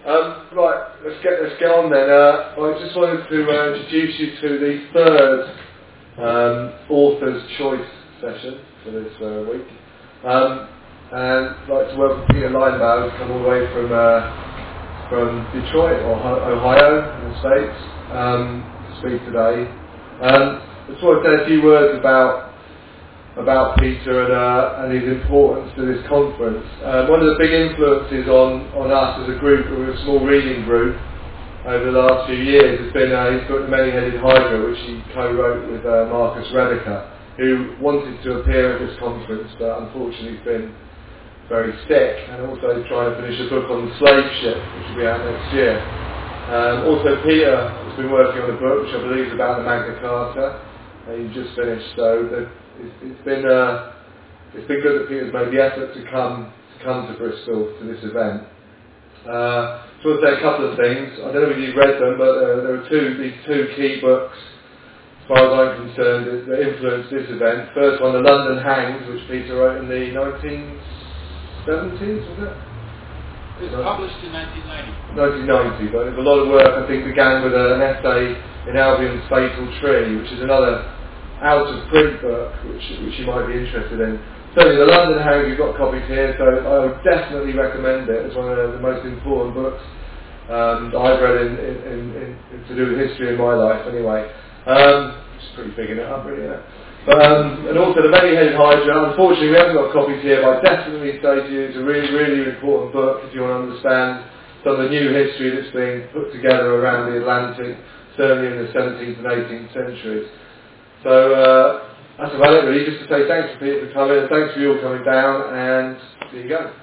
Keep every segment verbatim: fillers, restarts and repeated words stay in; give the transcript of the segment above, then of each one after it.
Um, right, let's get let's get on then. Uh, I just wanted to uh, introduce you to the third um, Author's Choice session for this uh, week. Um, and I'd like to welcome Peter Linebaugh, who's come all the way from uh, from Detroit, or Ohio, in the States, um, to speak today. Um, I just want to say a few words about about Peter and, uh, and his importance to this conference. Uh, one of the big influences on, on us as a group, we're a small reading group, over the last few years has been uh, his book The Many-Headed Hydra, which he co-wrote with uh, Marcus Rediker, who wanted to appear at this conference but unfortunately has been very sick, and also trying to finish a book on the slave ship, which will be out next year. Um, also Peter has been working on a book which I believe is about the Magna Carta, and he just finished, so the It's, it's been uh, it's been good that Peter's made the effort to come to come to Bristol to this event. Uh, so I'll say a couple of things. I don't know if you've read them, but uh, there are two these two key books, as far as I'm concerned, that, that influenced this event. First one, The London Hangs, which Peter wrote in the nineteen seventies, was it? It was published in nineteen ninety. nineteen ninety, but there's a lot of work. I think began with a, an essay in Albion's Fatal Tree, which is another out of print book, which which you might be interested in. Certainly The London Hangs, you've got copies here, so I would definitely recommend it as one of the most important books um, that I've read in, in, in, in, to do with history in my life anyway. Um, it's pretty big in it up really, isn't it? But, um, and also The Many-Headed Hydra. Unfortunately we haven't got copies here, but I definitely say to you it's a really, really important book if you want to understand some of the new history that's being put together around the Atlantic, certainly in the seventeenth and eighteenth centuries. So uh, that's about it really, just to say thanks to Peter for coming, and thanks for you all coming down, and there you go.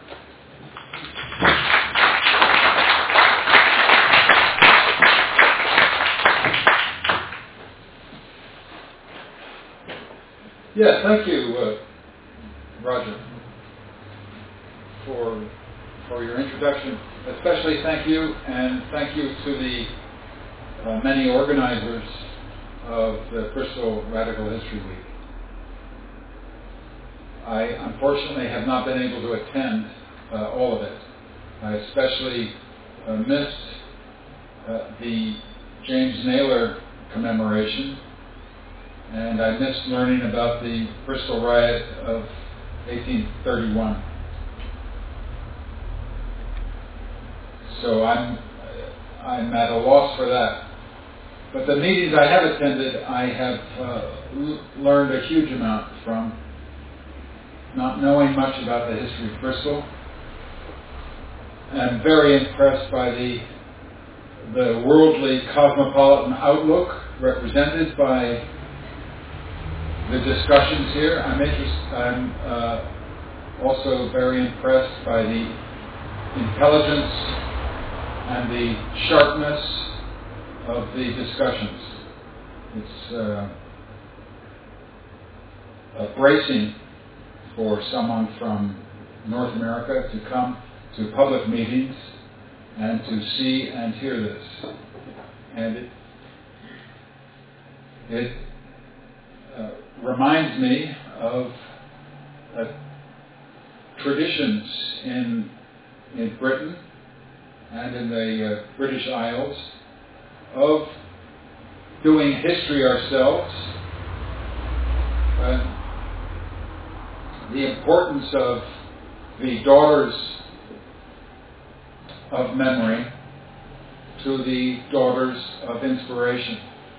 Yeah, thank you, uh, Roger, for for your introduction. Especially thank you, and thank you to the uh, many organizers of the Bristol Radical History Week. I unfortunately have not been able to attend uh, all of it. I especially uh, missed uh, the James Naylor commemoration, and I missed learning about the Bristol riot of eighteen thirty-one. So I'm I'm at a loss for that. But the meetings I have attended, I have uh, l- learned a huge amount from, not knowing much about the history of Bristol. I'm very impressed by the the worldly cosmopolitan outlook represented by the discussions here. I'm interest, I'm uh, also very impressed by the intelligence and the sharpness of the discussions. It's uh, uh, bracing for someone from North America to come to public meetings and to see and hear this. And it, it uh, reminds me of uh, traditions in in Britain and in the uh, British Isles of doing history ourselves, uh, the importance of the daughters of memory to the daughters of inspiration,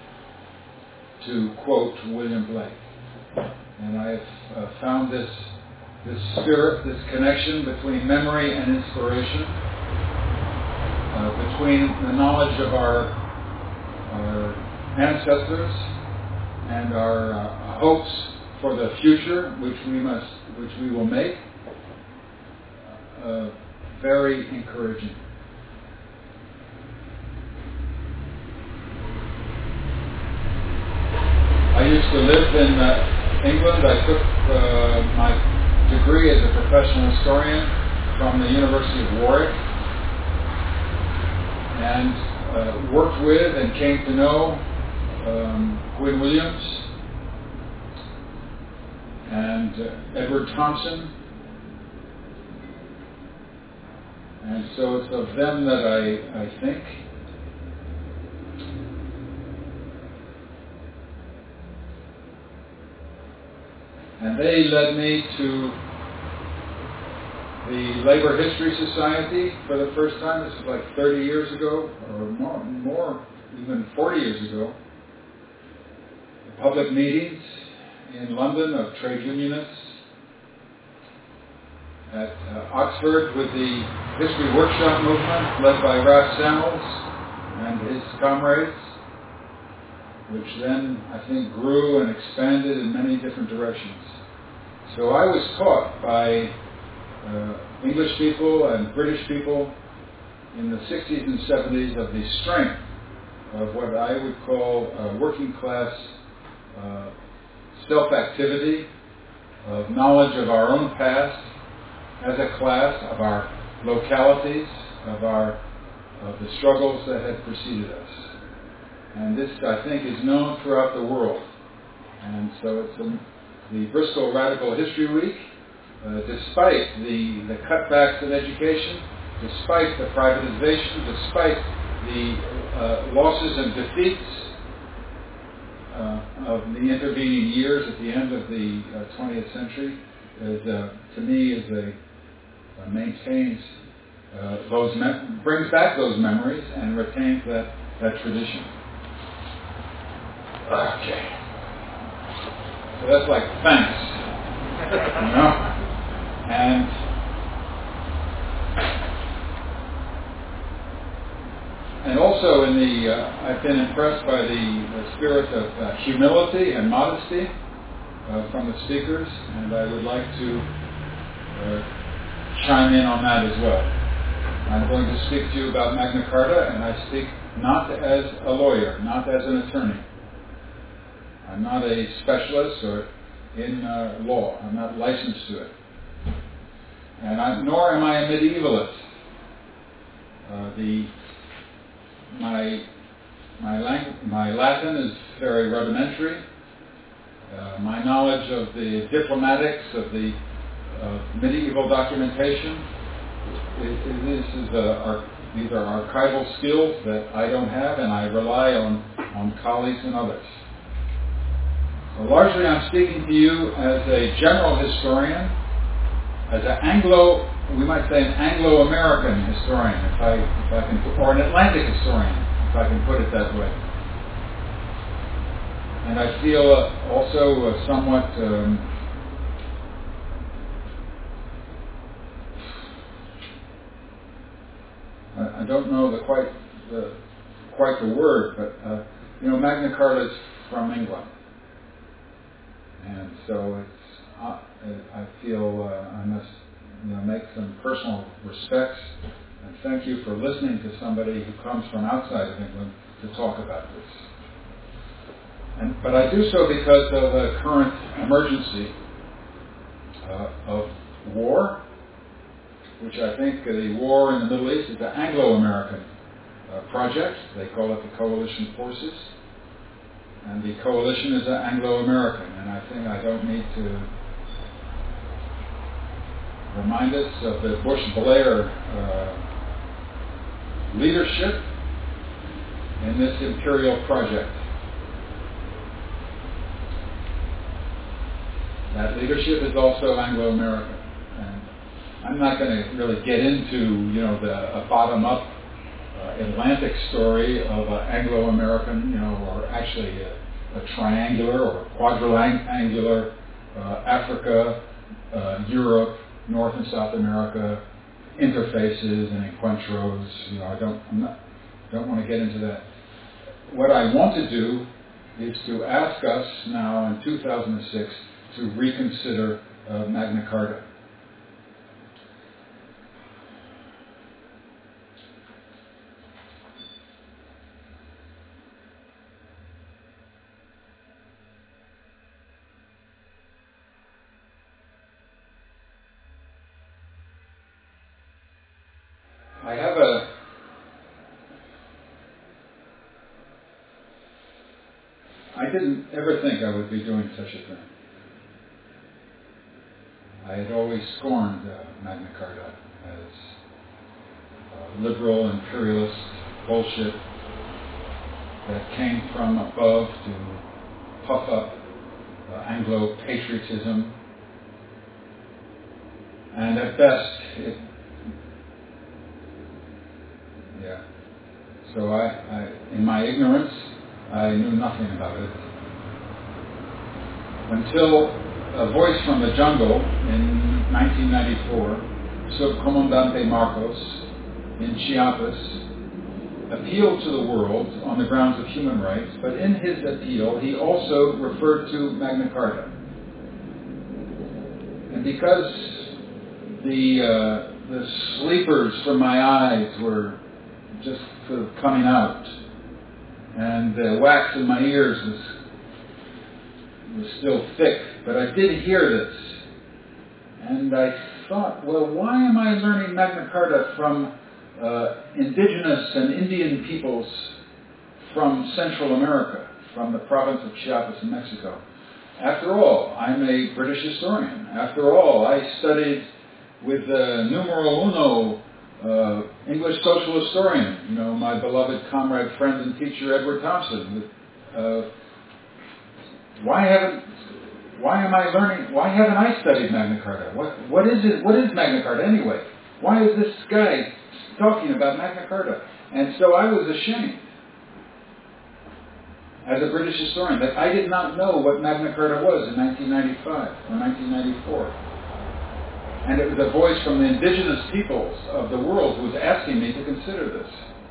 to quote William Blake. And I have uh, found this this spirit, this connection between memory and inspiration, uh, between the knowledge of our, our ancestors and our uh, hopes for the future, which we must, which we will make, uh, very encouraging. I used to live in uh, England. I took uh, my degree as a professional historian from the University of Warwick, and uh, worked with and came to know um, Gwyn Williams and uh, Edward Thompson And so it's of them that I, I think. And they led me to the Labor History Society for the first time. This was like thirty years ago, or more, more even forty years ago. Public meetings in London of trade unionists. At uh, Oxford with the History Workshop movement led by Ralph Samuels and his comrades, which then, I think, grew and expanded in many different directions. So I was taught by uh, English people and British people in the sixties and seventies of the strength of what I would call uh, working class uh, self-activity, of knowledge of our own past as a class, of our localities, of our of the struggles that had preceded us. And this, I think, is known throughout the world. And so it's a, the Bristol Radical History Week, uh, despite the, the cutbacks of education, despite the privatization, despite the uh, losses and defeats uh, of the intervening years at the end of the uh, twentieth century, is, uh, to me, is a, uh, maintains uh, those mem- brings back those memories and retains that, that tradition. Okay. So that's like thanks, you know? And and also in the, uh, I've been impressed by the, the spirit of uh, humility and modesty uh, from the speakers, and I would like to uh, chime in on that as well. I'm going to speak to you about Magna Carta, and I speak not as a lawyer, not as an attorney. I'm not a specialist or in uh, law. I'm not licensed to it. And I, nor am I a medievalist. Uh, the my my, lang- my Latin is very rudimentary. Uh, my knowledge of the diplomatics of the uh, medieval documentation is, is, is uh, ar- these are archival skills that I don't have, and I rely on on colleagues and others. So largely, I'm speaking to you as a general historian, as an Anglo, we might say an Anglo-American historian, if I, if I can, or an Atlantic historian, if I can put it that way. And I feel uh, also uh, somewhat um, I, I don't know the quite the quite the word, but uh, you know, Magna Carta is from England. And so it's, uh, I feel uh, I must, you know, make some personal respects and thank you for listening to somebody who comes from outside of England to talk about this. And, but I do so because of the current emergency uh, of war, which I think uh, the war in the Middle East is an Anglo-American uh, project. They call it the Coalition Forces. And the coalition is Anglo-American, and I think I don't need to remind us of the Bush-Blair uh, leadership in this imperial project. That leadership is also Anglo-American, and I'm not going to really get into, you know, the a bottom-up Uh, Atlantic story of an Anglo-American, you know, or actually a, a triangular or quadriangular uh, Africa, uh, Europe, North and South America interfaces and encuentros. You know, I don't, I'm not, don't want to get into that. What I want to do is to ask us now in two thousand six to reconsider uh, Magna Carta. I have a I didn't ever think I would be doing such a thing. I had always scorned uh, Magna Carta as liberal imperialist bullshit that came from above to puff up uh, Anglo-patriotism. And at best, it, yeah. So I, I, in my ignorance, I knew nothing about it until a voice from the jungle in nineteen ninety-four, Subcomandante Marcos in Chiapas, appealed to the world on the grounds of human rights, but in his appeal he also referred to Magna Carta. And because the uh, the sleepers from my eyes were just sort of coming out, and the wax in my ears was was still thick, but I did hear this, and I thought, well, why am I learning Magna Carta from uh, indigenous and Indian peoples from Central America, from the province of Chiapas in Mexico? After all, I'm a British historian. After all, I studied with uh, numero uno uh, English social historian, you know, my beloved comrade, friend, and teacher Edward Thompson. Uh, why haven't Why am I learning? Why haven't I studied Magna Carta? What What is it? What is Magna Carta anyway? Why is this guy talking about Magna Carta? And so I was ashamed, as a British historian, that I did not know what Magna Carta was in nineteen ninety-five or nineteen ninety-four. And it was a voice from the indigenous peoples of the world who was asking me to consider this.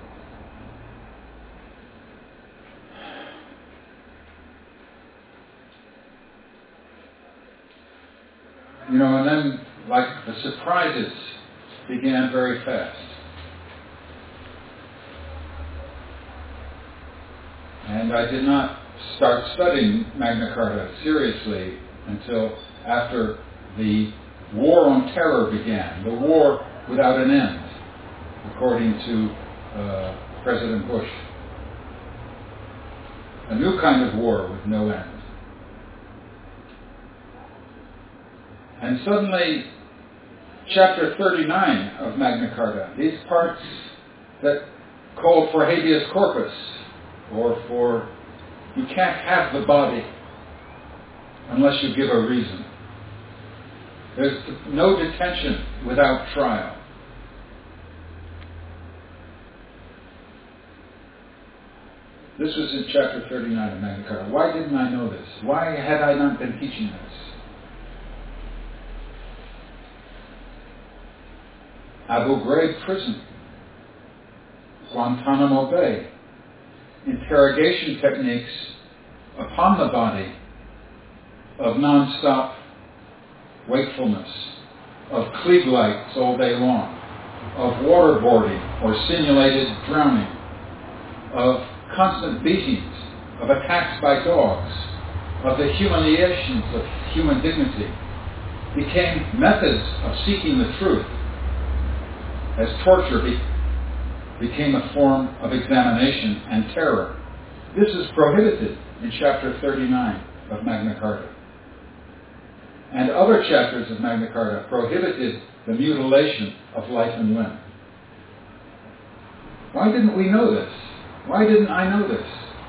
You know, and then, like, the surprises began very fast. And I did not start studying Magna Carta seriously until after the War on Terror began, the war without an end, according to uh, President Bush. A new kind of war with no end. And suddenly, chapter thirty-nine of Magna Carta, these parts that call for habeas corpus, or for you can't have the body unless you give a reason. There's no detention without trial. This was in chapter thirty-nine of Magna Carta. Why didn't I know this? Why had I not been teaching this? Abu Ghraib prison, Guantanamo Bay, interrogation techniques upon the body of non-stop wakefulness, of Klieg lights all day long, of waterboarding or simulated drowning, of constant beatings, of attacks by dogs, of the humiliations of human dignity, became methods of seeking the truth, as torture be, became a form of examination and terror. This is prohibited in chapter thirty-nine of Magna Carta. And other chapters of Magna Carta prohibited the mutilation of life and limb. Why didn't we know this? Why didn't I know this?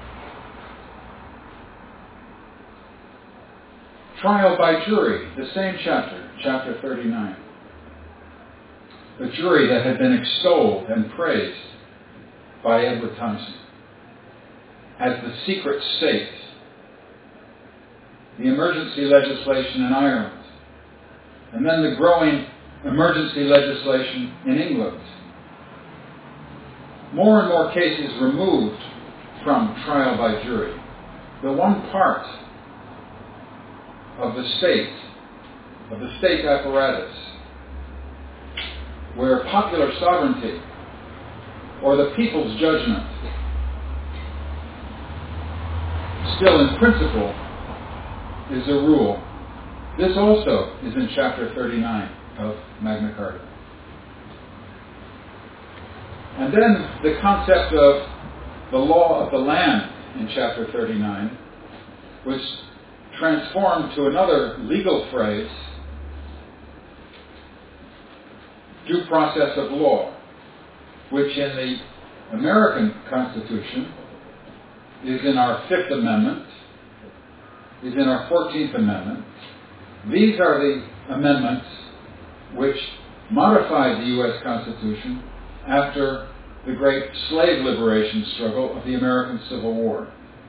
Trial by jury, the same chapter, chapter thirty-nine. The jury that had been extolled and praised by Edward Thompson as the secret state, the emergency legislation in Ireland, and then the growing emergency legislation in England. More and more cases removed from trial by jury. The one part of the state, of the state apparatus, where popular sovereignty or the people's judgment still in principle is a rule. This also is in chapter thirty-nine of Magna Carta. And then the concept of the law of the land in chapter thirty-nine was transformed to another legal phrase, due process of law, which in the American Constitution is in our Fifth Amendment, is in our Fourteenth Amendment. These are the amendments which modified the U S Constitution after the great slave liberation struggle of the American Civil War.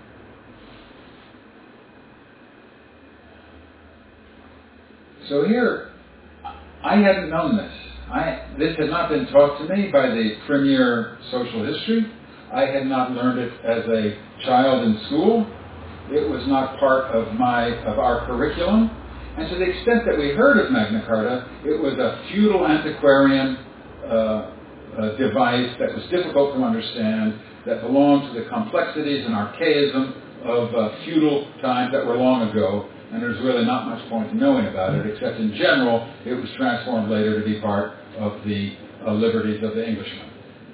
So here, I hadn't known this. I, this had not been taught to me by the premier social history. I had not learned it as a child in school. It was not part of my of our curriculum. And to the extent that we heard of Magna Carta, it was a feudal antiquarian uh, uh, device that was difficult to understand, that belonged to the complexities and archaism of uh, feudal times that were long ago. And there's really not much point in knowing about it, except in general, it was transformed later to be part of the uh, liberties of the Englishman.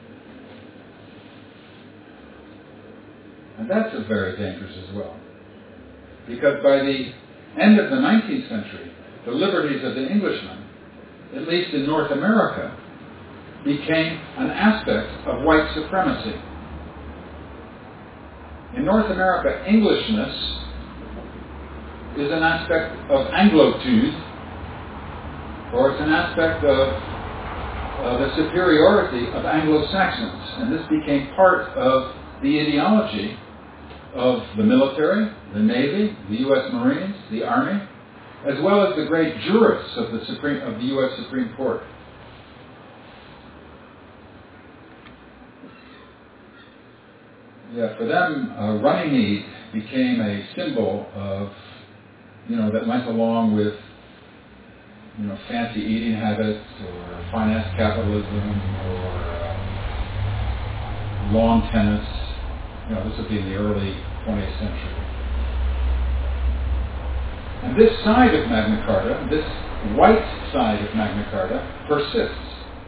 And that's very dangerous as well. Because by the end of the nineteenth century, the liberties of the Englishman, at least in North America, became an aspect of white supremacy. In North America, Englishness is an aspect of Anglotude, or it's an aspect of uh, the superiority of Anglo-Saxons. And this became part of the ideology of the military, the Navy, the U S Marines, the Army, as well as the great jurists of the Supreme of the U S Supreme Court. Yeah, for them, uh, Runnymede became a symbol of, you know, that went along with, you know, fancy eating habits or finance capitalism or uh, lawn tennis. You know, this would be in the early twentieth century. And this side of Magna Carta, this white side of Magna Carta, persists.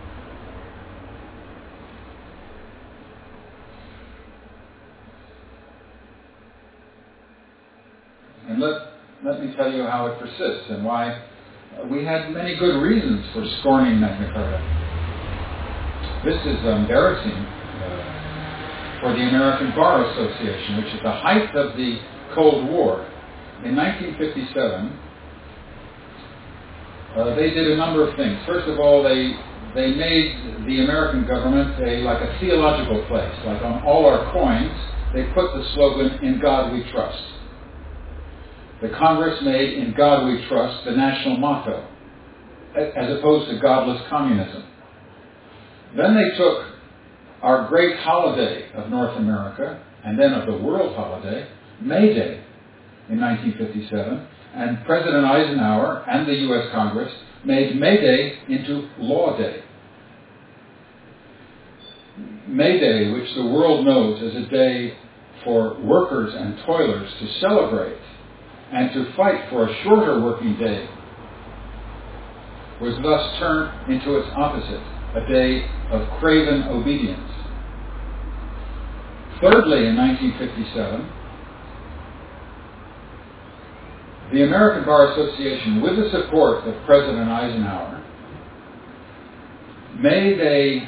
And let, let me tell you how it persists and why uh, we had many good reasons for scorning Magna Carta. This is embarrassing uh, for the American Bar Association, which at the height of the Cold War, in nineteen fifty-seven, uh, they did a number of things. First of all, they they made the American government a like a theological place. Like on all our coins, they put the slogan, "In God We Trust." The Congress made "In God We Trust" the national motto, as opposed to godless communism. Then they took our great holiday of North America, and then of the world holiday, May Day, in nineteen fifty-seven, and President Eisenhower and the U S Congress made May Day into Law Day. May Day, which the world knows as a day for workers and toilers to celebrate and to fight for a shorter working day, was thus turned into its opposite, a day of craven obedience. Thirdly, in nineteen fifty-seven, the American Bar Association, with the support of President Eisenhower, made a,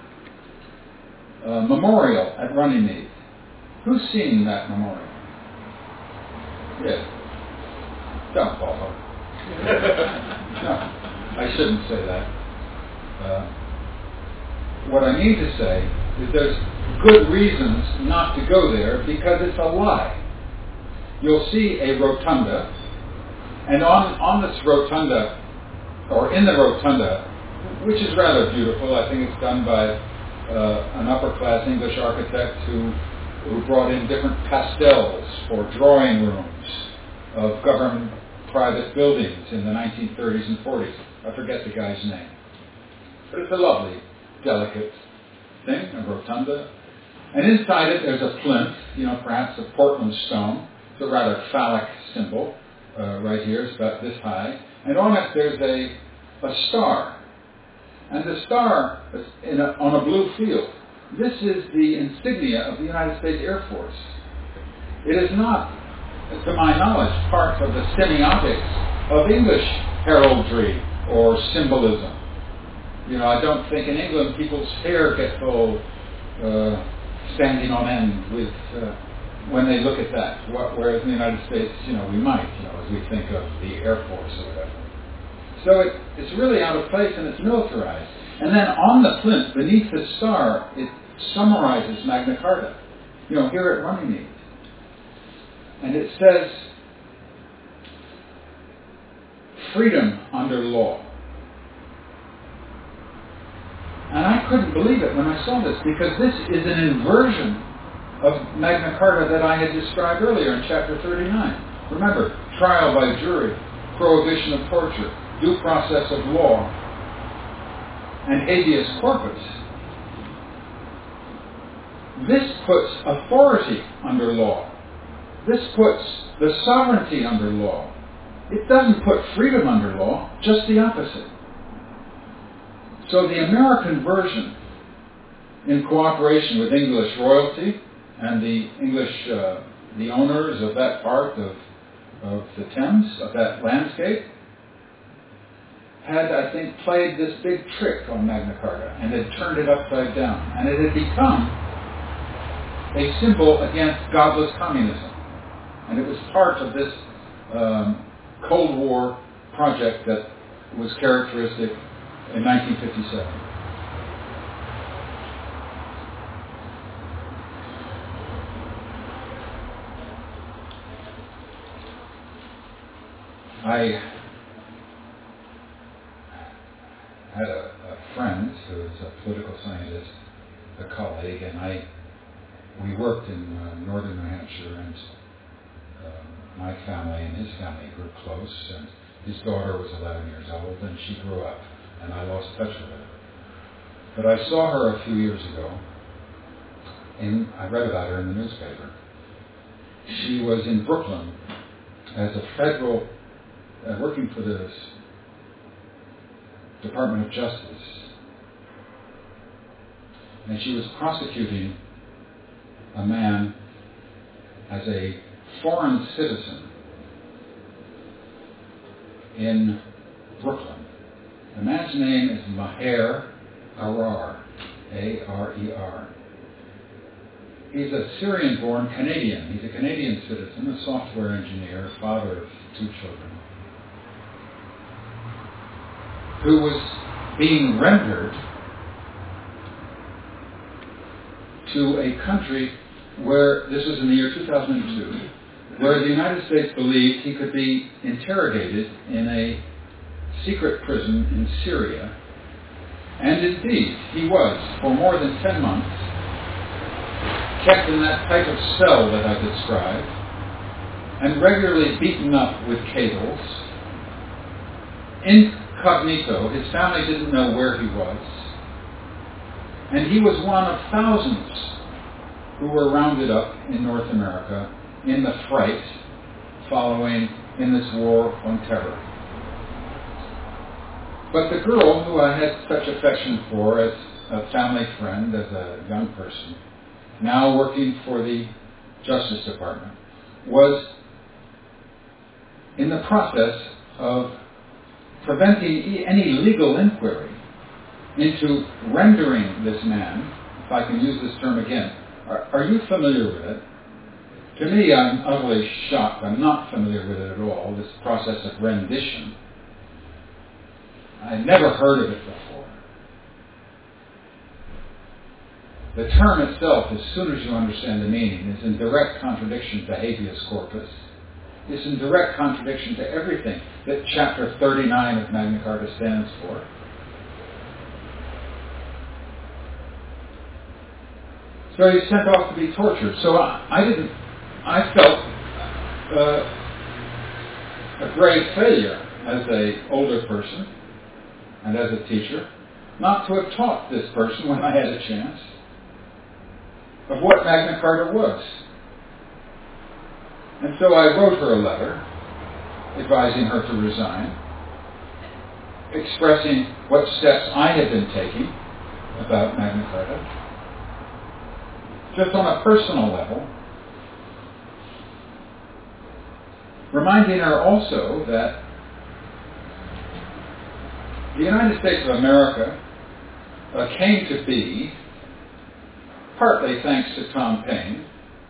a memorial at Runnymede. Who's seen that memorial? Yes. Don't follow. No, I shouldn't say that. Uh, what I mean to say is there's good reasons not to go there because it's a lie. You'll see a rotunda, and on, on this rotunda, or in the rotunda, which is rather beautiful, I think it's done by uh, an upper-class English architect who, who brought in different pastels for drawing rooms of government private buildings in the nineteen thirties and forties. I forget the guy's name. But it's a lovely, delicate thing, a rotunda. And inside it there's a plinth, you know, perhaps of Portland stone. It's a rather phallic symbol. Uh, right here, it's about this high. And on it there's a, a star. And the star is in a, on a blue field. This is the insignia of the United States Air Force. It is not, to my knowledge, part of the semiotics of English heraldry or symbolism. You know, I don't think in England people's hair gets all uh, standing on end with uh, when they look at that. Whereas in the United States, you know, we might, you know, as we think of the Air Force or whatever. So it, it's really out of place and it's militarized. And then on the plinth, beneath the star, it summarizes Magna Carta. You know, here at Runnymede. And it says, freedom under law. And I couldn't believe it when I saw this, because this is an inversion of Magna Carta that I had described earlier in chapter thirty-nine. Remember, trial by jury, prohibition of torture, due process of law, and habeas corpus. This puts authority under law. This puts the sovereignty under law. It doesn't put freedom under law, just the opposite. So the American version, in cooperation with English royalty and the English, uh, the owners of that part of, of the Thames, of that landscape, had, I think, played this big trick on Magna Carta and had turned it upside down. And it had become a symbol against godless communism. And it was part of this um, Cold War project that was characteristic in nineteen fifty-seven. I had a, a friend who was a political scientist, a colleague, and I we worked in uh, northern New Hampshire, and uh, my family and his family grew close, and his daughter was eleven years old, and she grew up, and I lost touch with her. But I saw her a few years ago, and I read about her in the newspaper. She was in Brooklyn as a federal, uh, working for the Department of Justice, and she was prosecuting a man as a foreign citizen in Brooklyn. The man's name is Maher Arar, A R E R. He's a Syrian-born Canadian. He's a Canadian citizen, a software engineer, father of two children, who was being rendered to a country where, this was in the year two thousand two, where the United States believed he could be interrogated in a secret prison in Syria. And indeed, he was, for more than ten months, kept in that type of cell that I described, and regularly beaten up with cables, incognito. His family didn't know where he was. And he was one of thousands who were rounded up in North America in the fright following in this war on terror. But the girl who I had such affection for as a family friend, as a young person, now working for the Justice Department, was in the process of preventing any legal inquiry into rendering this man, if I can use this term again. Are, are you familiar with it? To me, I'm utterly shocked. I'm not familiar with it at all, this process of rendition. I'd never heard of it before. The term itself, as soon as you understand the meaning, is in direct contradiction to habeas corpus. It's in direct contradiction to everything that Chapter thirty-nine of Magna Carta stands for. So he's sent off to be tortured. So I, I didn't, I felt uh, a grave failure as an older person and as a teacher not to have taught this person when I had a chance of what Magna Carta was. And so I wrote her a letter advising her to resign, expressing what steps I had been taking about Magna Carta, just on a personal level, reminding her also that the United States of America uh, came to be partly thanks to Tom Paine,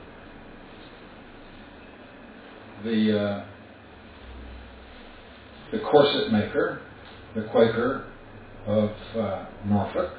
the uh, the corset maker, the Quaker of uh, Norfolk,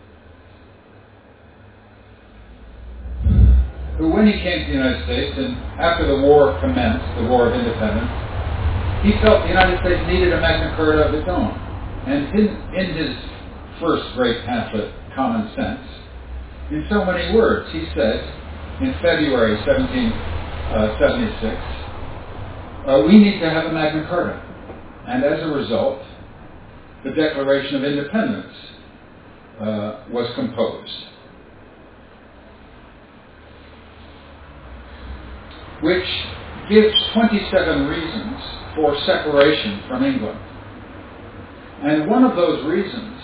who, when he came to the United States, and after the war commenced, the War of Independence, he felt the United States needed a Magna Carta of its own. And in, in his first great pamphlet, Common Sense, in so many words, he said, in February seventeen seventy-six, uh, we need to have a Magna Carta. And as a result, the Declaration of Independence uh, was composed, which gives twenty-seven reasons for separation from England. And one of those reasons,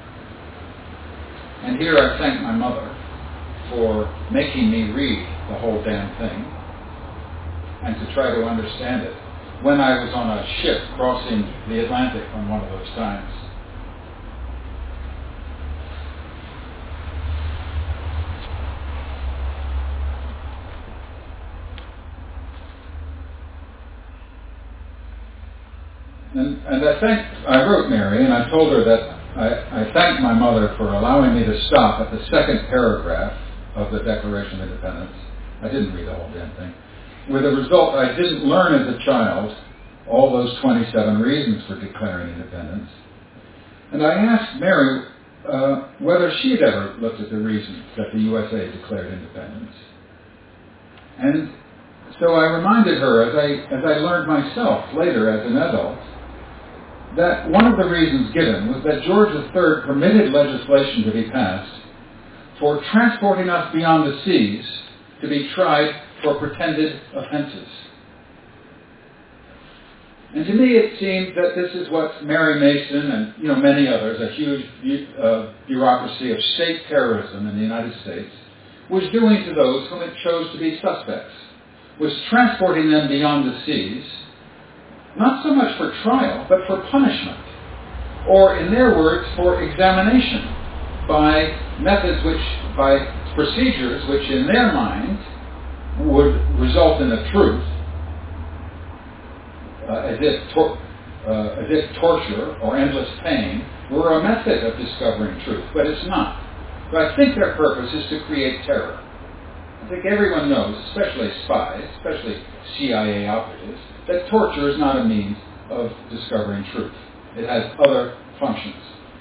and here I thank my mother for making me read the whole damn thing and to try to understand it when I was on a ship crossing the Atlantic on one of those times. And, and I thanked, I wrote Mary, and I told her that I, I thanked my mother for allowing me to stop at the second paragraph of the Declaration of Independence. I didn't read the whole damn thing. With the result, I didn't learn as a child all those twenty-seven reasons for declaring independence. And I asked Mary uh, whether she had ever looked at the reasons that the U S A declared independence. And so I reminded her, as I, as I learned myself later as an adult, that one of the reasons given was that George the Third permitted legislation to be passed for transporting us beyond the seas to be tried for pretended offenses. And to me it seemed that this is what Mary Mason and you know many others, a huge uh, bureaucracy of state terrorism in the United States, was doing to those whom it chose to be suspects, was transporting them beyond the seas, not so much for trial, but for punishment, or in their words, for examination, by methods which, by procedures which in their mind would result in the truth, uh, as if tor- uh, as if torture or endless pain were a method of discovering truth, but it's not. But I think their purpose is to create terror. I think everyone knows, especially spies, especially C I A operatives, that torture is not a means of discovering truth. It has other functions.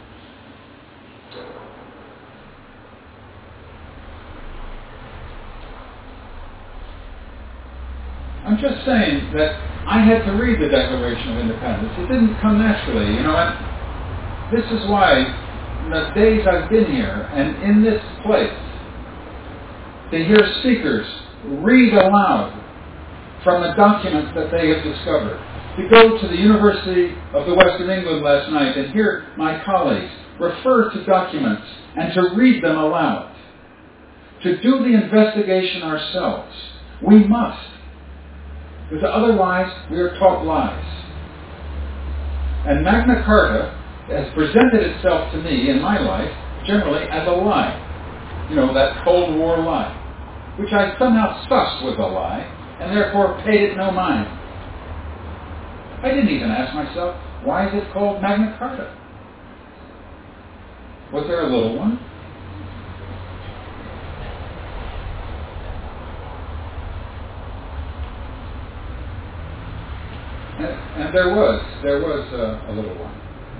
I'm just saying that I had to read the Declaration of Independence. It didn't come naturally, you know. And this is why, in the days I've been here and in this place, to hear speakers read aloud from the documents that they have discovered, to go to the University of the West of England last night and hear my colleagues refer to documents and to read them aloud, to do the investigation ourselves. We must. Because otherwise we are taught lies. And Magna Carta has presented itself to me in my life generally as a lie. You know, that Cold War lie, which I somehow sussed was a lie and therefore paid it no mind. I didn't even ask myself, why is it called Magna Carta? Was there a little one? And, and there was, there was a, a little one.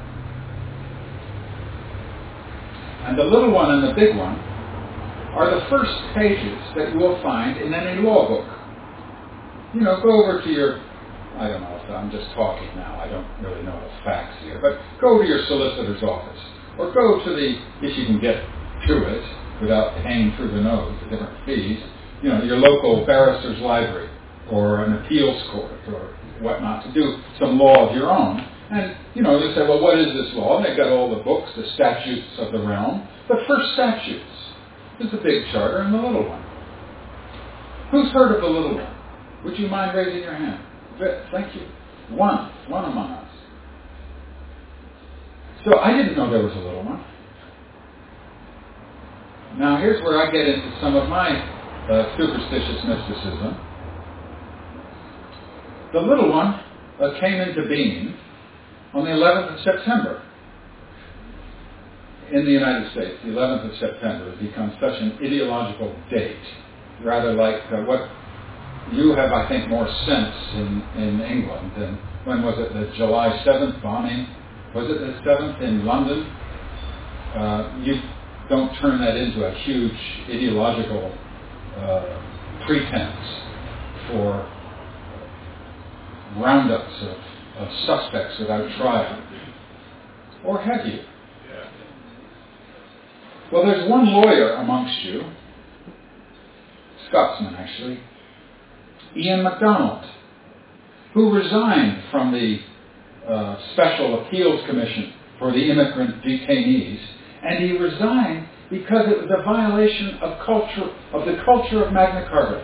And the little one and the big one are the first pages that you will find in any law book. You know, go over to your, I don't know, if I'm just talking now, I don't really know the facts here, but go to your solicitor's office, or go to the, if you can get to it without paying through the nose the different fees, you know, your local barrister's library, or an appeals court, or whatnot, to do some law of your own. And, you know, they say, well, what is this law? And they've got all the books, the statutes of the realm. The first statutes is the big charter and the little one. Who's heard of the little one? Would you mind raising your hand? Thank you. One. One among us. So I didn't know there was a little one. Now, here's where I get into some of my uh, superstitious mysticism. The little one uh, came into being on the eleventh of September in the United States. The eleventh of September has become such an ideological date, rather like uh, what you have, I think, more sense in, in England than, when was it, the July seventh bombing? Was it the seventh in London? Uh, you don't turn that into a huge ideological uh, pretense for roundups of, of suspects without trial. Or have you? Well, there's one lawyer amongst you, Scotsman actually, Ian MacDonald, who resigned from the uh, Special Appeals Commission for the immigrant detainees, and he resigned because it was a violation of culture of the culture of Magna Carta.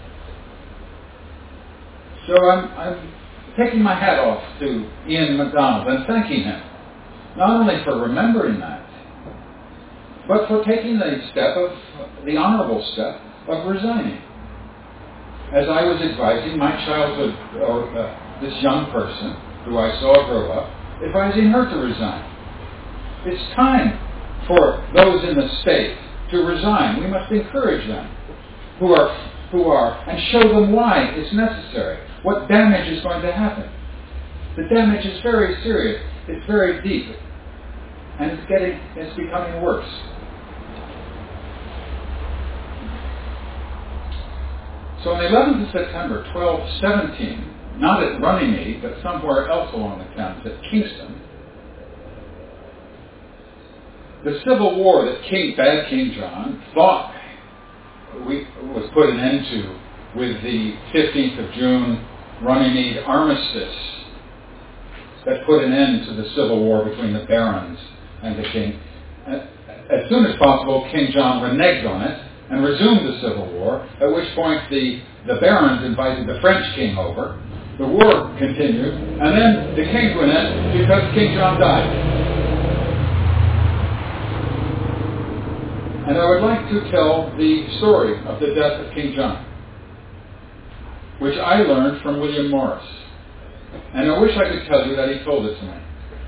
So I'm, I'm taking my hat off to Ian MacDonald and thanking him, not only for remembering that, but for taking the step of, the honorable step of resigning. As I was advising my childhood, or uh, this young person who I saw grow up, advising her to resign. It's time for those in the state to resign. We must encourage them who are, who are, and show them why it's necessary, what damage is going to happen. The damage is very serious. It's very deep. And it's getting, it's becoming worse. So on the eleventh of September, twelve seventeen, not at Runnymede, but somewhere else along the Thames, at Kingston, the civil war that King, bad King John thought we, was put an end to with the fifteenth of June Runnymede armistice that put an end to the civil war between the barons and the king. As soon as possible, King John reneged on it and resumed the civil war, at which point the, the barons invited the French king over. The war continued, and then it came to an end because King John died. And I would like to tell the story of the death of King John, which I learned from William Morris. And I wish I could tell you that he told it to me.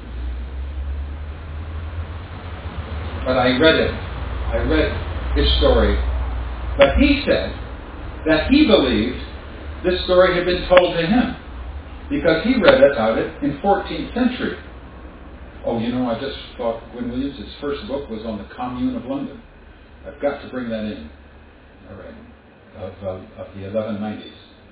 But I read it. I read his story. But he said that he believed this story had been told to him because he read about it in fourteenth century. Oh, you know, I just thought Gwyn Williams' first book was on the Commune of London. I've got to bring that in. All right. Of, uh, of the eleven nineties.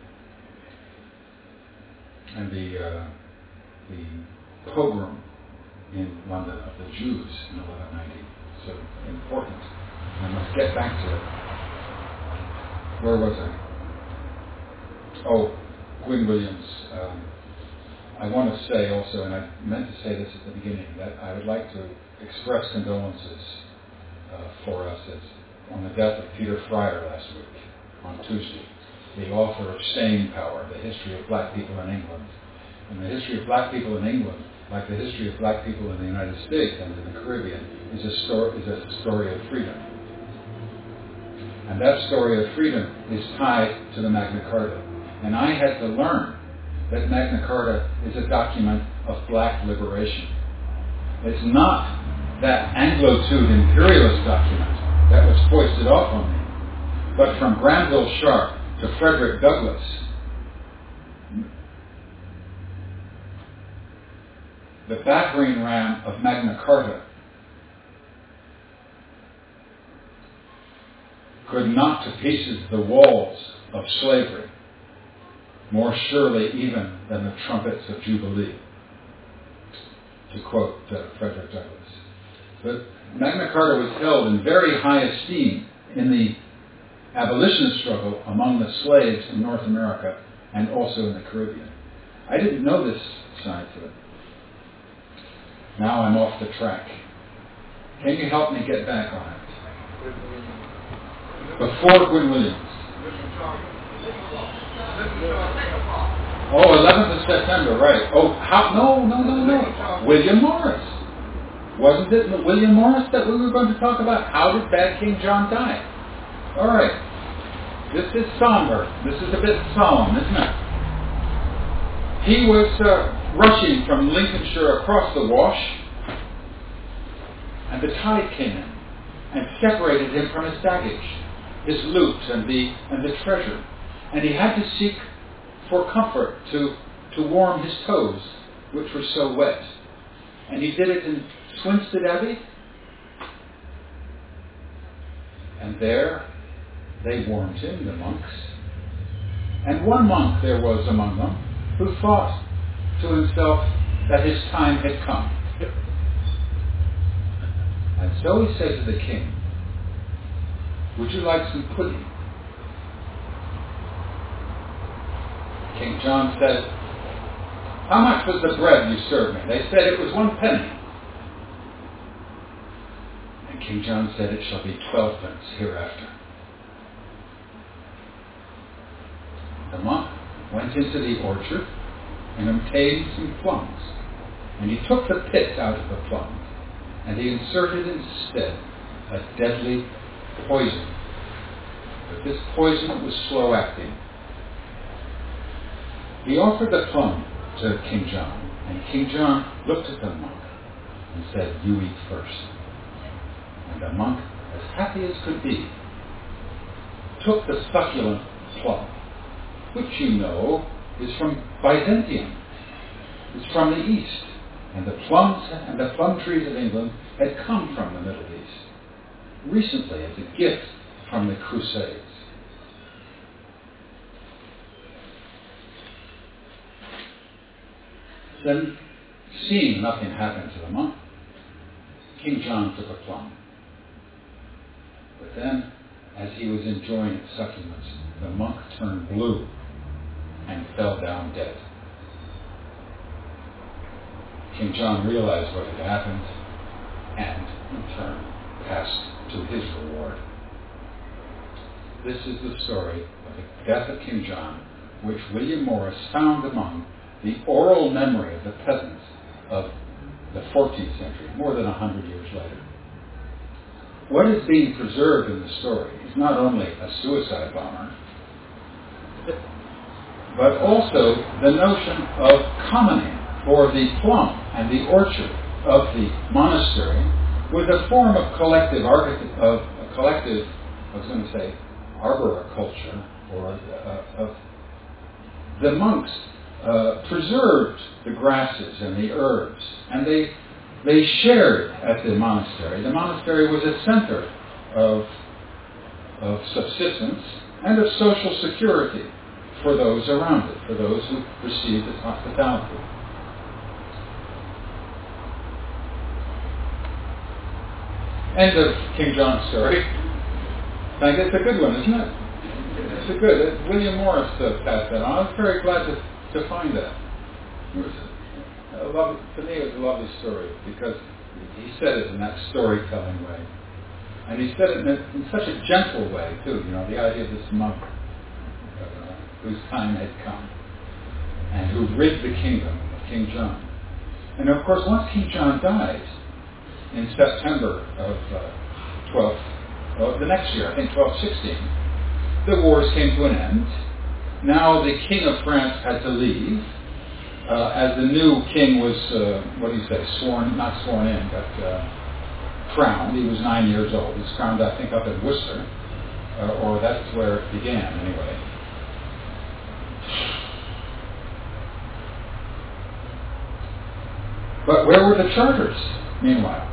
And the, uh, the pogrom in London of the Jews in eleven ninety. So important. I must get back to it. Where was I? Oh, Gwyn Williams. Um, I want to say also, and I meant to say this at the beginning, that I would like to express condolences uh, for us as on the death of Peter Fryer last week, on Tuesday, the author of Staying Power, The History of Black People in England. And the history of black people in England, like the history of black people in the United States and in the Caribbean, is a, story, is a story of freedom. And that story of freedom is tied to the Magna Carta. And I had to learn that Magna Carta is a document of black liberation. It's not that Anglo-tude imperialist document that was foisted off on me, but from Granville Sharp to Frederick Douglass, the battering ram of Magna Carta could knock to pieces the walls of slavery more surely even than the trumpets of Jubilee, to quote uh, Frederick Douglass. But Magna Carta was held in very high esteem in the abolition struggle among the slaves in North America and also in the Caribbean. I didn't know this side to it. Now I'm off the track. Can you help me get back on it? Before Gwyn Williams. Oh, eleventh of September, right. Oh, how? No, no, no, no. William Morris. Wasn't it William Morris that we were going to talk about? How did bad King John die? All right. This is somber. This is a bit solemn, isn't it? He was uh, rushing from Lincolnshire across the Wash, and the tide came in and separated him from his baggage, his loot and the and the treasure. And he had to seek for comfort to, to warm his toes, which were so wet. And he did it in Swinstead Abbey. And there they warmed him, the monks. And one monk there was among them who thought to himself that his time had come. And so he said to the king, "Would you like some pudding?" King John said, "How much was the bread you served me?" They said, "It was one penny." And King John said, "It shall be twelve pence hereafter." The monk went into the orchard and obtained some plums. And he took the pit out of the plums, and he inserted instead a deadly poison. But this poison was slow acting. He offered the plum to King John, and King John looked at the monk and said, "You eat first." And the monk, as happy as could be, took the succulent plum, which you know is from Byzantium. It's from the East, and the plums and the plum trees of England had come from the Middle East recently as a gift from the Crusades. Then, seeing nothing happen to the monk, King John took a plum. But then, as he was enjoying its succulence, the monk turned blue and fell down dead. King John realized what had happened and, in turn, passed to his reward. This is the story of the death of King John, which William Morris found among the oral memory of the peasants of the fourteenth century, more than a hundred years later. What is being preserved in the story is not only a suicide bomber, but also the notion of commoning for the plum and the orchard of the monastery was a form of collective architect, of a collective, I was going to say, arboriculture, or uh, of the monks uh, preserved the grasses and the herbs, and they they shared at the monastery. The monastery was a center of of subsistence and of social security for those around it, for those who received its hospitality. End of King John's story. I think it's a good one, isn't it? It's a good. It, William Morris uh, passed that on. I was very glad to, to find that. It was a, a lovely, to me, it was a lovely story because he said it in that storytelling way, and he said it in, a, in such a gentle way too. You know, the idea of this monk uh, whose time had come and who rid the kingdom of King John. And of course, once King John died in September of uh, twelve. Well, the next year, I think twelve sixteen, the wars came to an end. Now the King of France had to leave, uh, as the new king was, uh, what do you say, sworn, not sworn in, but uh, crowned. He was nine years old. He was crowned, I think, up in Worcester, uh, or that's where it began, anyway. But where were the charters, meanwhile?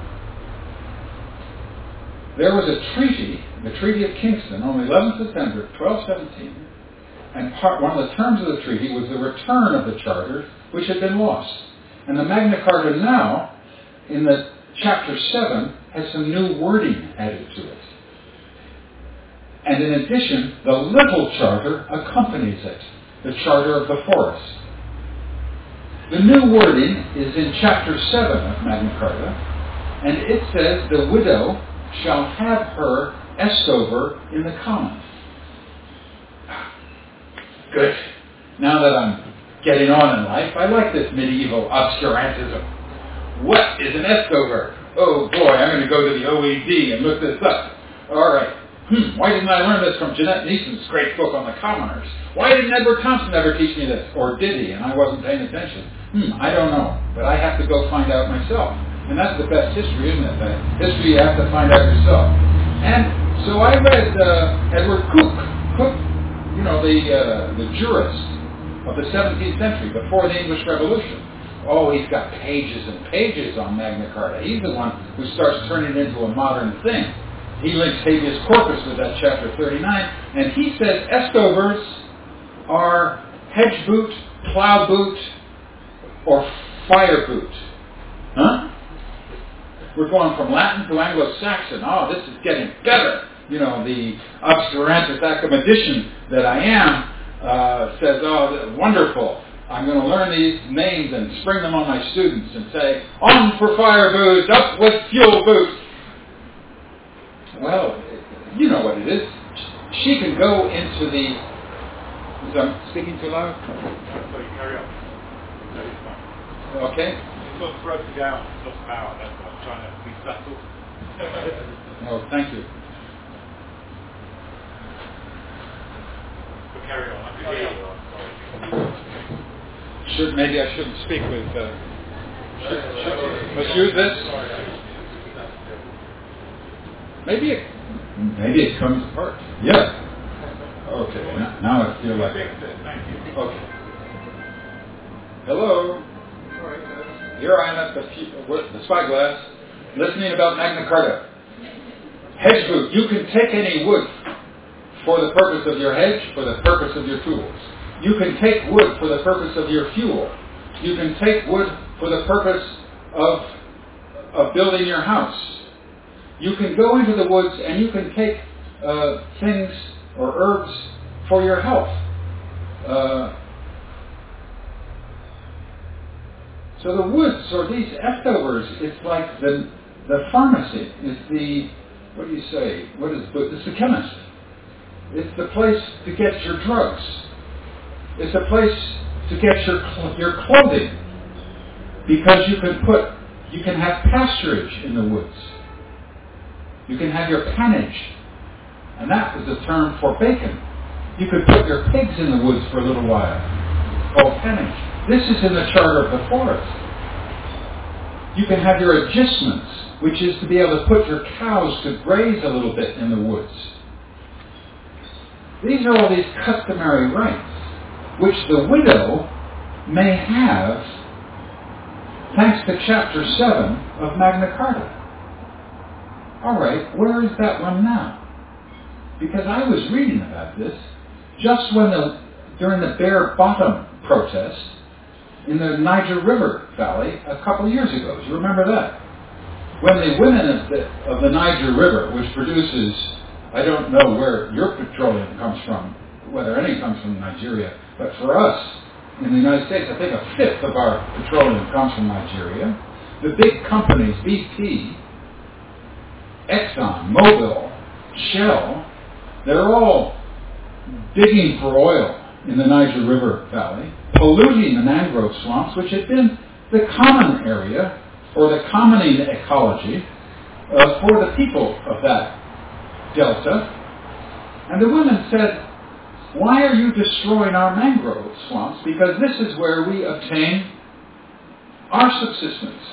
There was a treaty, the Treaty of Kingston, on the eleventh of September, twelve seventeen, and part, one of the terms of the treaty was the return of the charter which had been lost. And the Magna Carta now, in the chapter seven, has some new wording added to it. And in addition, the Little Charter accompanies it, the Charter of the Forest. The new wording is in chapter seven of Magna Carta, and it says the widow shall have her estover in the common. Good. Now that I'm getting on in life, I like this medieval obscurantism. What is an estover? Oh boy, I'm going to go to the O E D and look this up. All right. Hmm, why didn't I learn this from Jeanette Neeson's great book on the commoners? Why didn't Edward Thompson ever teach me this? Or did he? And I wasn't paying attention. Hmm, I don't know. But I have to go find out myself. And that's the best history, isn't it? That history you have to find out yourself. And so I read uh, Edward Cook. Cook, you know, the uh, the jurist of the seventeenth century, before the English Revolution. Oh, he's got pages and pages on Magna Carta. He's the one who starts turning it into a modern thing. He links habeas corpus with that chapter thirty-nine, and he says estovers are hedge boot, plow boot, or fire boot. Huh? We're going from Latin to Anglo-Saxon. Oh, this is getting better. You know, the obscurantus academician that I am uh, says, oh, wonderful. I'm going to learn these names and spring them on my students and say, on for fire boots, up with fuel boots. Well, you know what it is. She can go into the... Is I'm speaking too loud? So you carry on. That is fine. Okay. It's not broken down, it's not power, that's why I'm trying to be subtle. Oh, thank you. But carry on, I can hear you. Sorry. Should, maybe I shouldn't speak with... Uh, should, should, let's use this. Maybe it, maybe it comes apart. Yeah. Okay. Now, now I feel like. Okay. Hello. Here I am at the the spyglass, listening about Magna Carta. Hedge boot. You can take any wood for the purpose of your hedge, for the purpose of your tools. You can take wood for the purpose of your fuel. You can take wood for the purpose of of building your house. You can go into the woods and you can take uh, things or herbs for your health. Uh, so the woods, or these estovers, it's like the the pharmacy. It's the, what do you say? What is it's the chemist. It's the place to get your drugs. It's a place to get your cl- your clothing, because you can put you can have pasturage in the woods. You can have your pannage, and that was a term for bacon. You could put your pigs in the woods for a little while, called pannage. This is in the charter of the forest. You can have your agistments, which is to be able to put your cows to graze a little bit in the woods. These are all these customary rights, which the widow may have thanks to chapter seven of Magna Carta. All right, where is that one now? Because I was reading about this just when the during the Bear Bottom protest in the Niger River Valley a couple of years ago. Do you remember that? When the women of the, of the Niger River, which produces, I don't know where your petroleum comes from, whether any comes from Nigeria, but for us in the United States, I think a fifth of our petroleum comes from Nigeria. The big companies, B P, Exxon, Mobil, Shell, they're all digging for oil in the Niger River Valley, polluting the mangrove swamps, which had been the common area, or the commoning ecology, uh, for the people of that delta. And the women said, why are you destroying our mangrove swamps? Because this is where we obtain our subsistence.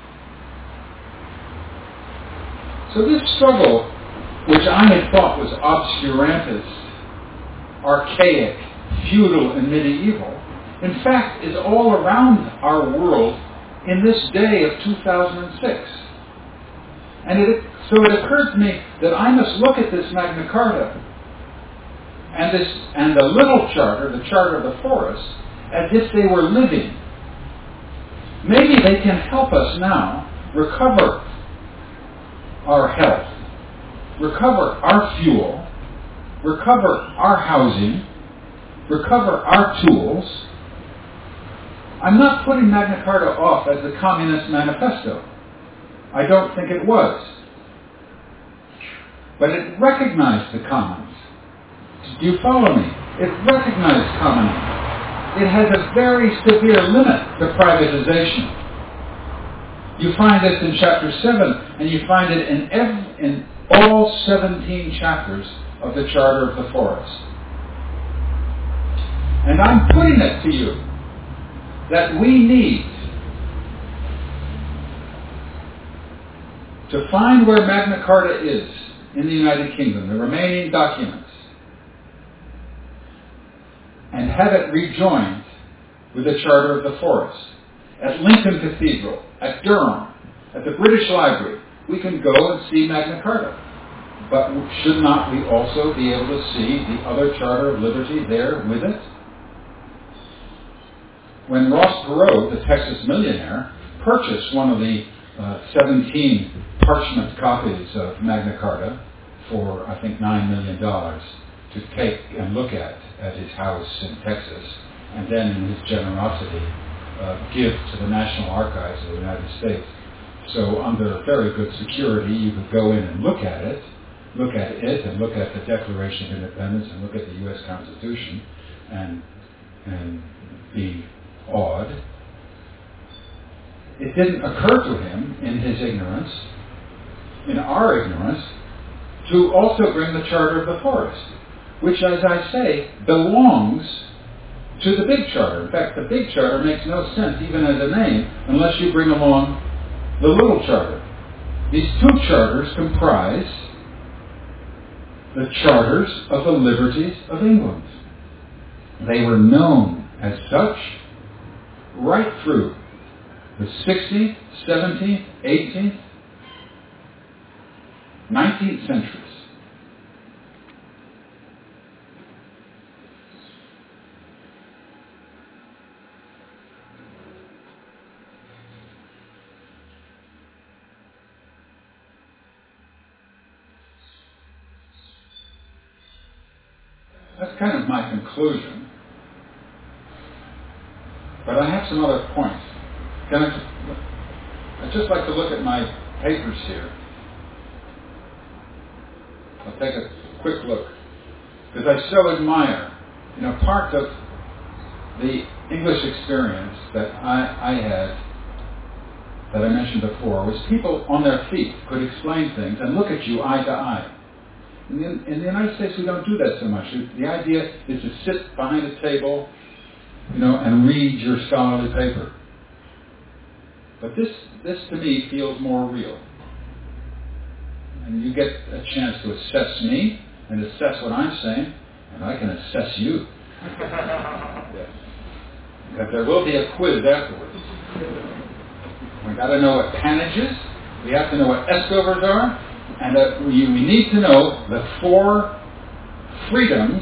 So this struggle, which I had thought was obscurantist, archaic, feudal, and medieval, in fact is all around our world in this day of two thousand six. And it, so it occurred to me that I must look at this Magna Carta and this and the little charter, the Charter of the Forest, as if they were living. Maybe they can help us now recover our health, recover our fuel, recover our housing, recover our tools. I'm not putting Magna Carta off as the Communist Manifesto. I don't think it was. But it recognized the commons. Do you follow me? It recognized commoning. It has a very severe limit to privatization. You find it in chapter seven, and you find it in, every, in all seventeen chapters of the Charter of the Forest. And I'm putting it to you that we need to find where Magna Carta is in the United Kingdom, the remaining documents, and have it rejoined with the Charter of the Forest. At Lincoln Cathedral, at Durham, at the British Library, we can go and see Magna Carta. But should not we also be able to see the other Charter of Liberty there with it? When Ross Perot, the Texas millionaire, purchased one of the uh, seventeen parchment copies of Magna Carta for, I think, nine million dollars to take and look at at his house in Texas, and then in his generosity uh, give to the National Archives of the United States. So under very good security, you could go in and look at it, look at it and look at the Declaration of Independence and look at the U S Constitution and, and be awed. It didn't occur to him in his ignorance, in our ignorance, to also bring the Charter of the Forest, which, as I say, belongs to the big charter. In fact, the big charter makes no sense, even as a name, unless you bring along the little charter. These two charters comprise the charters of the liberties of England. They were known as such right through the sixteenth, seventeenth, eighteenth, nineteenth centuries. That's kind of my conclusion. But I have some other points. Can I, I'd just like to look at my papers here. I'll take a quick look. Because I so admire, you know, part of the English experience that I, I had, that I mentioned before, was people on their feet could explain things and look at you eye to eye. In the, in the United States, we don't do that so much. The idea is to sit behind a table, you know, and read your scholarly paper. But this, this to me feels more real. And you get a chance to assess me and assess what I'm saying, and I can assess you. Yes. Because there will be a quiz afterwards. We've got to know what tonnage is. We have to know what escovers are. And uh, we, we need to know the four freedoms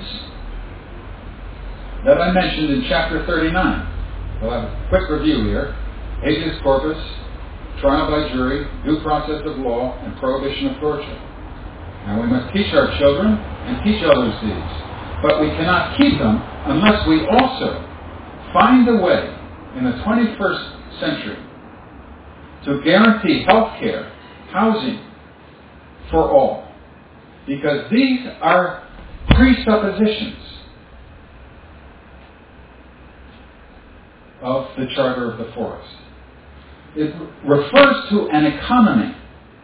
that I mentioned in chapter thirty-nine. We'll have a quick review here. Habeas corpus, trial by jury, due process of law, and prohibition of torture. And we must teach our children and teach others these. But we cannot keep them unless we also find a way in the twenty-first century to guarantee health care, housing, for all. Because these are presuppositions of the Charter of the Forest. It refers to an economy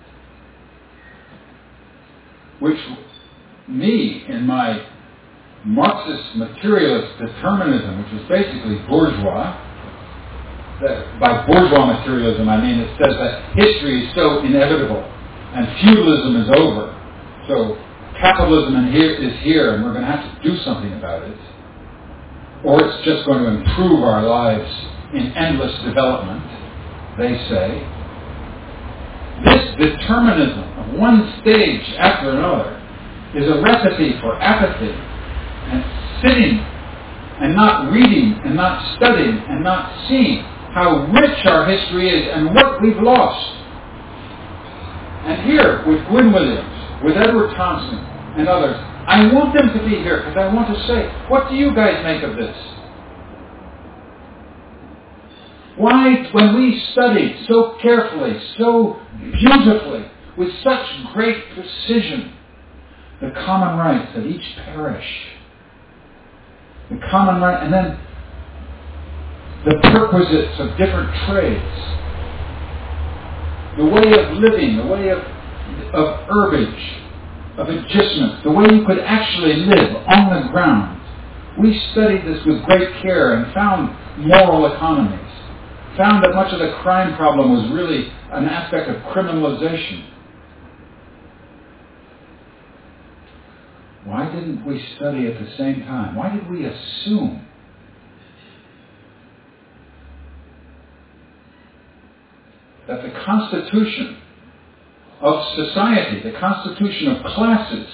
which me, in my Marxist materialist determinism, which is basically bourgeois, that by bourgeois materialism I mean it says that history is so inevitable and feudalism is over, so capitalism in here is here and we're going to have to do something about it, or it's just going to improve our lives in endless development, they say. This determinism of one stage after another is a recipe for apathy and sitting and not reading and not studying and not seeing how rich our history is and what we've lost. And here, with Gwyn Williams, with Edward Thompson and others, I want them to be here because I want to say, what do you guys make of this? Why, when we studied so carefully, so beautifully, with such great precision, the common rights of each parish, the common right, and then the perquisites of different trades, the way of living, the way of, of herbage, of adjustment, the way you could actually live on the ground. We studied this with great care and found moral economies, found that much of the crime problem was really an aspect of criminalization. Why didn't we study at the same time? Why did we assume that the constitution of society, the constitution of classes,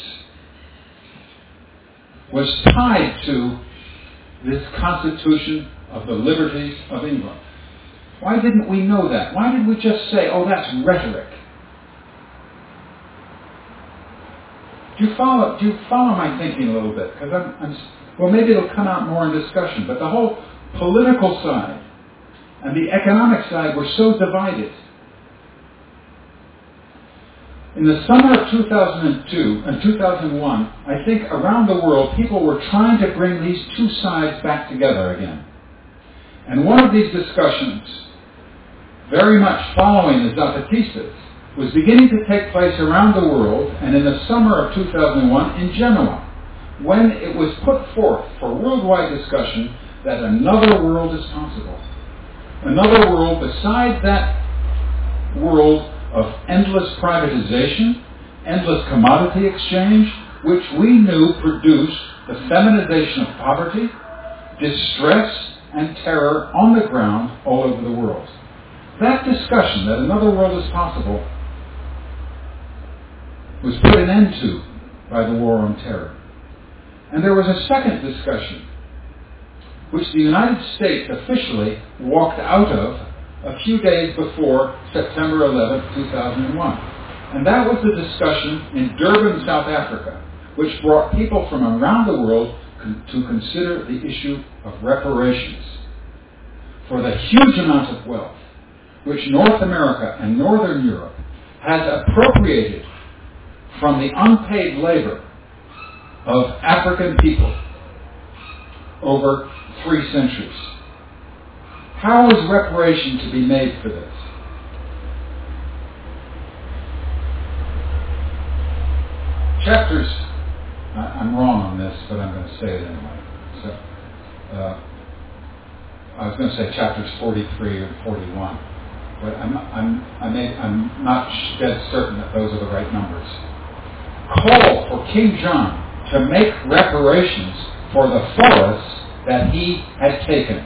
was tied to this constitution of the liberties of England? Why didn't we know that? Why did we just say, oh, that's rhetoric? Do you follow, do you follow my thinking a little bit? Because I'm, I'm, well, maybe it'll come out more in discussion, but the whole political side and the economic side were so divided. In the summer of two thousand two and two thousand one, I think around the world people were trying to bring these two sides back together again. And one of these discussions, very much following the Zapatistas, was beginning to take place around the world, and in the summer of two thousand one in Genoa, when it was put forth for worldwide discussion that another world is possible. Another world besides that world of endless privatization, endless commodity exchange, which we knew produced the feminization of poverty, distress, and terror on the ground all over the world. That discussion, that another world is possible, was put an end to by the war on terror. And there was a second discussion, which the United States officially walked out of a few days before September eleventh, two thousand one. And that was the discussion in Durban, South Africa, which brought people from around the world con- to consider the issue of reparations for the huge amount of wealth which North America and Northern Europe has appropriated from the unpaid labor of African people over three centuries. How is reparation to be made for this? Chapters, I'm wrong on this, but I'm going to say it anyway. So, uh, I was going to say chapters forty-three and forty-one, but I'm, I'm, I may, I'm not dead certain that those are the right numbers. Call for King John to make reparations for the forests that he had taken.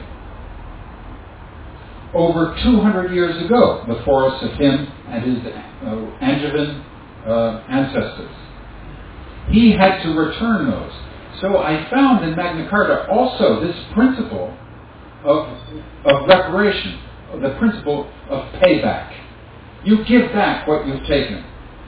Over two hundred years ago, the forests of him and his uh, Angevin uh, ancestors. He had to return those. So I found in Magna Carta also this principle of, of reparation, the principle of payback. You give back what you've taken.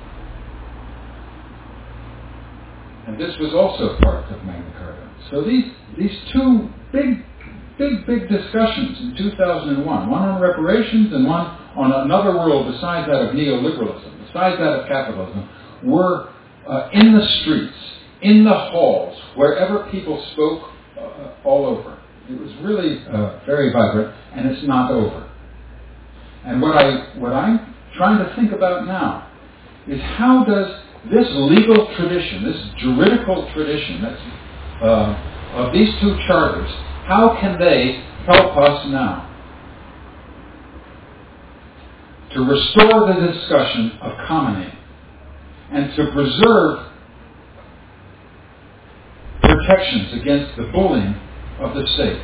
And this was also part of Magna Carta. So these, these two big Big, big discussions in two thousand one, one on reparations and one on another world besides that of neoliberalism, besides that of capitalism, were uh, in the streets, in the halls, wherever people spoke uh, all over. It was really uh, very vibrant, and it's not over. And what, I, what I'm trying to think about now is how does this legal tradition, this juridical tradition that's, uh, of these two charters, how can they help us now to restore the discussion of commoning and to preserve protections against the bullying of the state?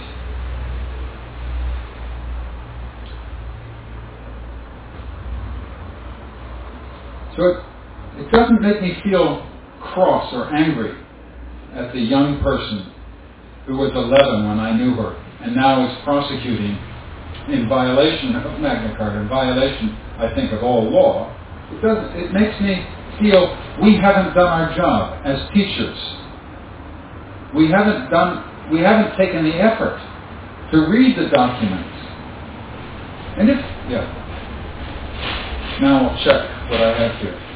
So it, it doesn't make me feel cross or angry at the young person who was eleven when I knew her, and now is prosecuting in violation of Magna Carta, in violation, I think, of all law. It doesn't. It makes me feel we haven't done our job as teachers. We haven't done. We haven't taken the effort to read the documents. And if yeah. Now I'll check what I have here.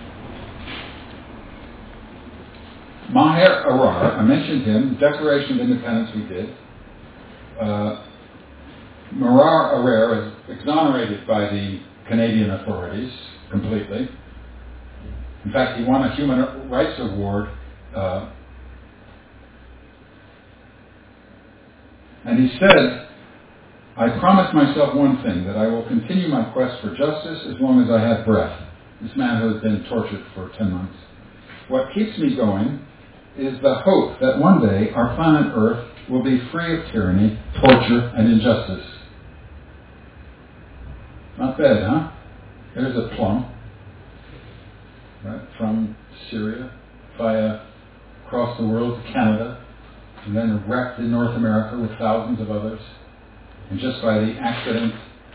Maher Arar, I mentioned him, the Declaration of Independence we did. Uh, Maher Arar is exonerated by the Canadian authorities completely. In fact, he won a Human Rights Award, uh, and he said, "I promise myself one thing, that I will continue my quest for justice as long as I have breath." This man who has been tortured for ten months. "What keeps me going is the hope that one day our planet Earth will be free of tyranny, torture, and injustice." Not bad, huh? There's a plum. Right, from Syria, via across the world to Canada, and then wrecked in North America with thousands of others. And just by the accident,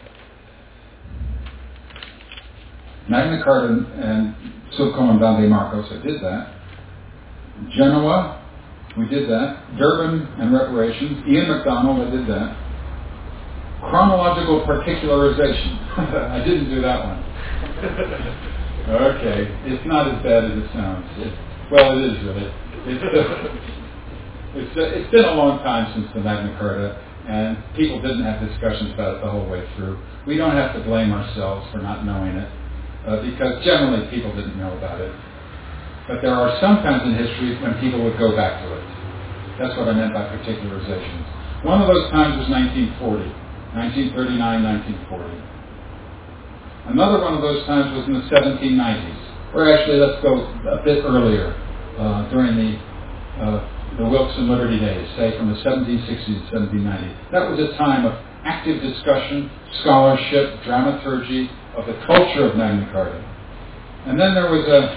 Magna Carta and Sul Comandante Marcos, I did that. Genoa, we did that. Durban and reparations. Ian MacDonald, I did that. Chronological particularization. I didn't do that one. Okay, it's not as bad as it sounds. It, well, it is really. It's, uh, it's, uh, it's been a long time since the Magna Carta, and people didn't have discussions about it the whole way through. We don't have to blame ourselves for not knowing it, uh, because generally people didn't know about it. But there are some times in history when people would go back to it. That's what I meant by particularizations. One of those times was nineteen forty, nineteen thirty-nine, nineteen forty. Another one of those times was in the seventeen nineties, or actually let's go a bit earlier, uh, during the uh, the Wilkes and Liberty days, say from the seventeen sixties to seventeen ninety. That was a time of active discussion, scholarship, dramaturgy of the culture of Magna Carta. And then there was a,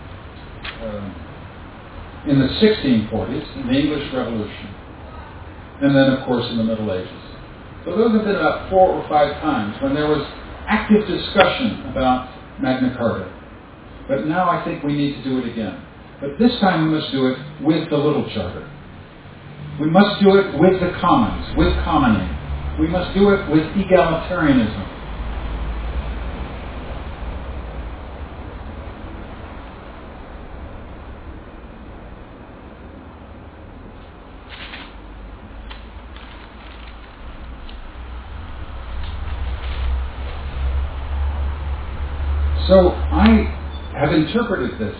uh, in the sixteen forties, in the English Revolution, and then of course in the Middle Ages. So those have been about four or five times when there was active discussion about Magna Carta. But now I think we need to do it again. But this time we must do it with the Little Charter. We must do it with the commons, with commoning. We must do it with egalitarianism. So I have interpreted this,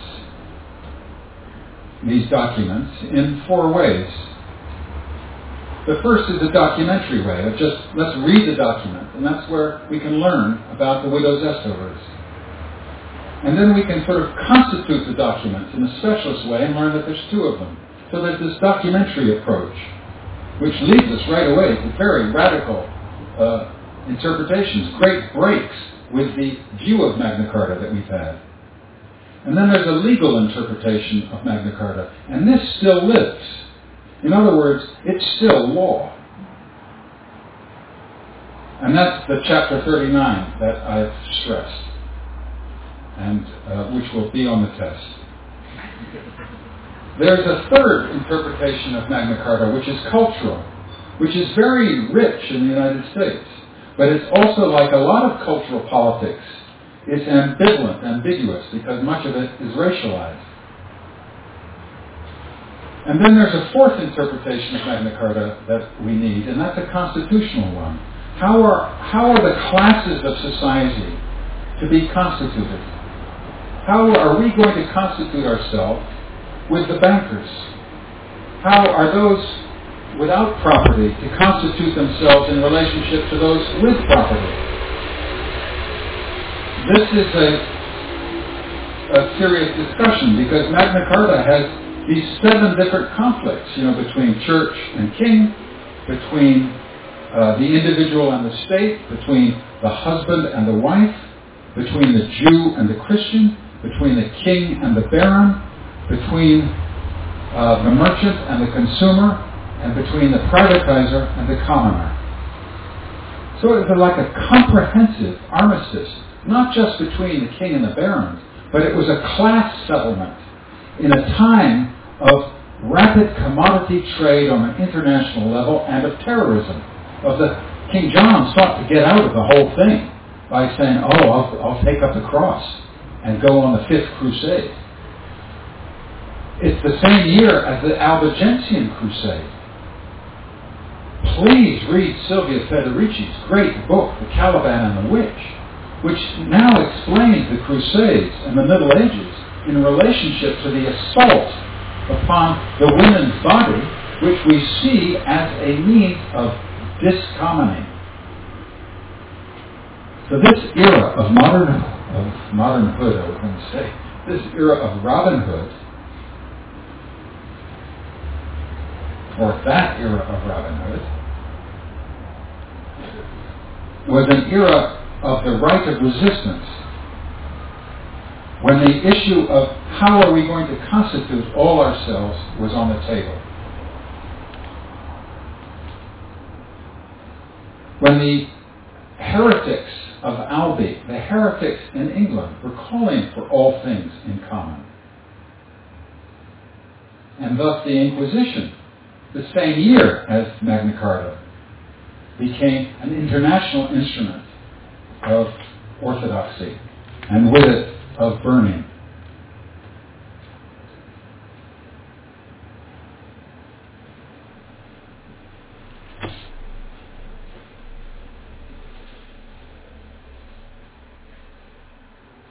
these documents, in four ways. The first is a documentary way of just, let's read the document, and that's where we can learn about the Widows Estovers. And then we can sort of constitute the documents in a specialist way and learn that there's two of them. So there's this documentary approach, which leads us right away to very radical uh, interpretations, great breaks with the view of Magna Carta that we've had. And then there's a legal interpretation of Magna Carta, and this still lives. In other words, it's still law. And that's the chapter thirty-nine that I've stressed, and uh, which will be on the test. There's a third interpretation of Magna Carta, which is cultural, which is very rich in the United States. But it's also, like a lot of cultural politics, it's ambivalent, ambiguous, because much of it is racialized. And then there's a fourth interpretation of Magna Carta that we need, and that's a constitutional one. How are, how are the classes of society to be constituted? How are we going to constitute ourselves with the bankers? How are those without property to constitute themselves in relationship to those with property? This is a, a serious discussion because Magna Carta has these seven different conflicts, you know, between church and king, between uh, the individual and the state, between the husband and the wife, between the Jew and the Christian, between the king and the baron, between uh, the merchant and the consumer, and between the privatizer and the commoner. So it was like a comprehensive armistice, not just between the king and the barons, but it was a class settlement in a time of rapid commodity trade on an international level and of terrorism. Of the King John sought to get out of the whole thing by saying, oh, I'll, I'll take up the cross and go on the Fifth Crusade. It's the same year as the Albigensian Crusade. Please read Sylvia Federici's great book, The Caliban and the Witch, which now explains the Crusades and the Middle Ages in relationship to the assault upon the women's body, which we see as a means of discommoning. So this era of modern of modernhood, I was going to say, this era of Robin Hood, or that era of Robin Hood, was an era of the right of resistance, when the issue of how are we going to constitute all ourselves was on the table. When the heretics of Albi, the heretics in England, were calling for all things in common. And thus the Inquisition, the same year as Magna Carta, became an international instrument of orthodoxy, and with it, of burning.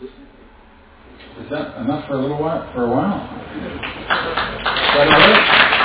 Is that enough for a little while? For a while? Is that all right?